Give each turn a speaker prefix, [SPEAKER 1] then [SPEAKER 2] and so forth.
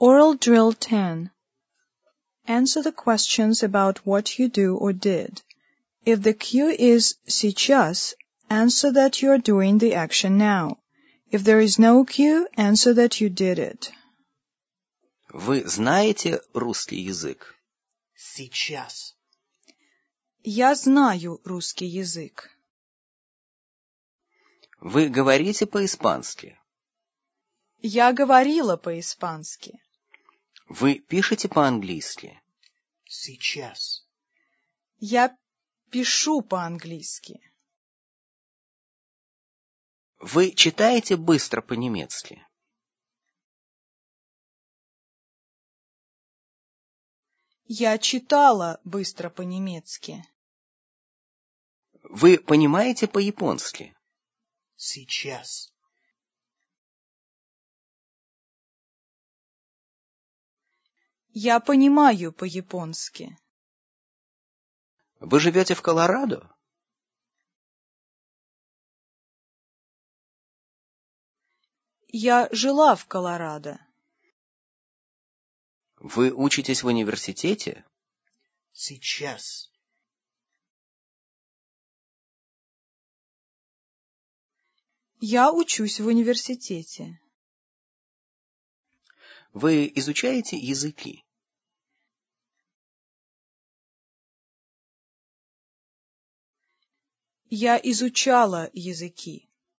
[SPEAKER 1] Oral Drill 10. Answer the questions about what you do or did. If the cue is сейчас, answer that you are doing the action now. If there is no cue, answer that you did it.
[SPEAKER 2] Вы знаете русский язык?
[SPEAKER 3] Сейчас.
[SPEAKER 1] Я знаю русский язык.
[SPEAKER 2] Вы говорите по-испански?
[SPEAKER 1] Я говорила по-испански.
[SPEAKER 2] Вы пишете по-английски?
[SPEAKER 3] Сейчас.
[SPEAKER 1] Я пишу по-английски.
[SPEAKER 2] Вы читаете быстро по-немецки?
[SPEAKER 1] Я читала быстро по-немецки.
[SPEAKER 2] Вы понимаете по-японски?
[SPEAKER 3] Сейчас.
[SPEAKER 1] Я понимаю по-японски.
[SPEAKER 2] Вы живете в Колорадо?
[SPEAKER 1] Я жила в Колорадо.
[SPEAKER 2] Вы учитесь в университете?
[SPEAKER 3] Сейчас.
[SPEAKER 1] Я учусь в университете.
[SPEAKER 2] Вы изучаете языки?
[SPEAKER 1] Я изучала языки.